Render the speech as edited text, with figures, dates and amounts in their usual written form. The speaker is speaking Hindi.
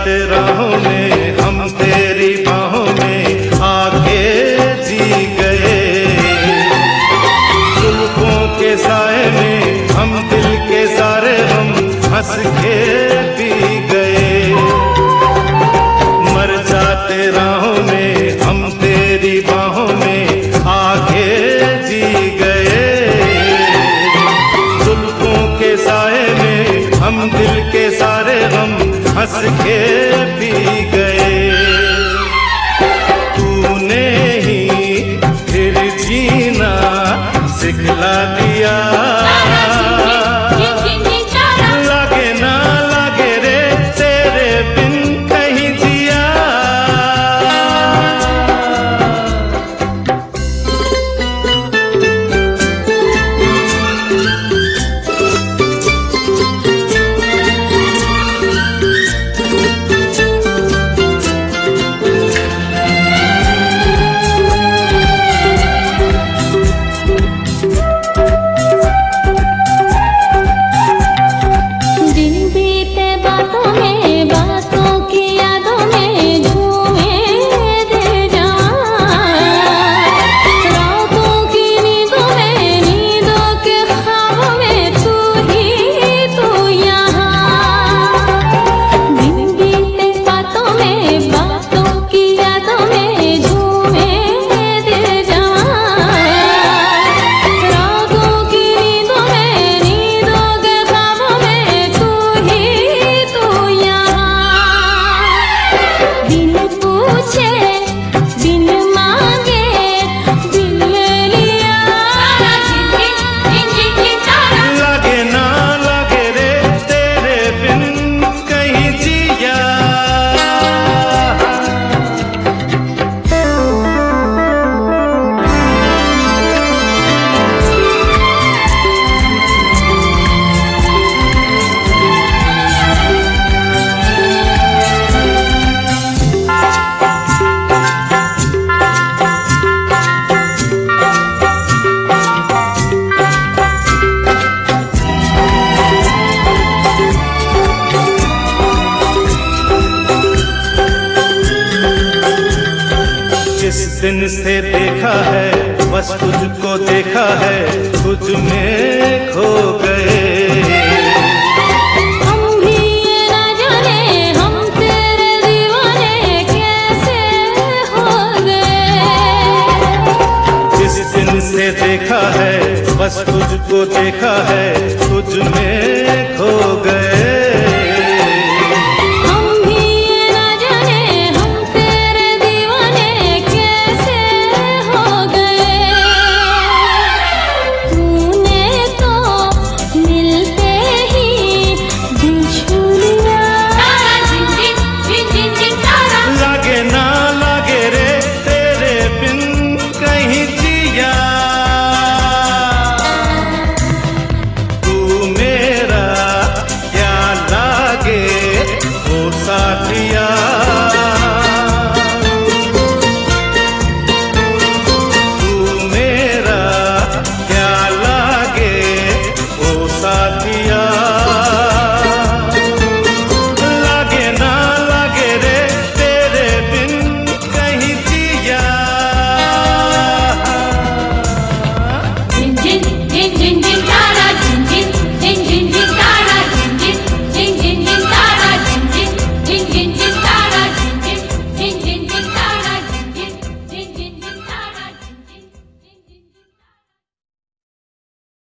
जाते राहों में हम तेरी बाहों में आके जी गए। जुल्फों के साए में हम दिल के सारे हम हंस के पी गए। मर जाते राहों में हम तेरी बाहों में आके जी गए। जुल्फों के साए में हम दिल के सारे हम हंस के पी गए। तूने ही फिर जीना सिखला दिया। लागे ना लागे रे तेरे बिन कहीं जिया। जिस दिन से देखा है बस तुझको देखा है, तुझ में खो गए। हम भी ये न जाने हम तेरे दीवाने कैसे हो गए। जिस दिन से देखा है बस तुझको देखा है, तुझ में खो गए।